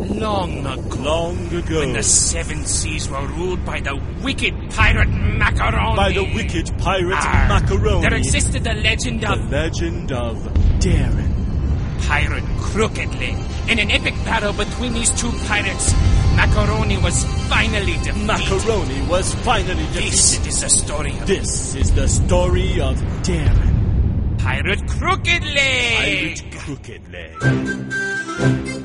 long ago. Long ago. When the seven seas were ruled by the wicked pirate Macaroni. By the wicked pirate Macaroni. There existed the legend of... The legend of Darren. Pirate Crooked Leg. In an epic battle between these two pirates, Macaroni was finally defeated. Macaroni was finally defeated. This is the story of... This is the story of Darren. Pirate Crooked Leg. Pirate Crooked Leg.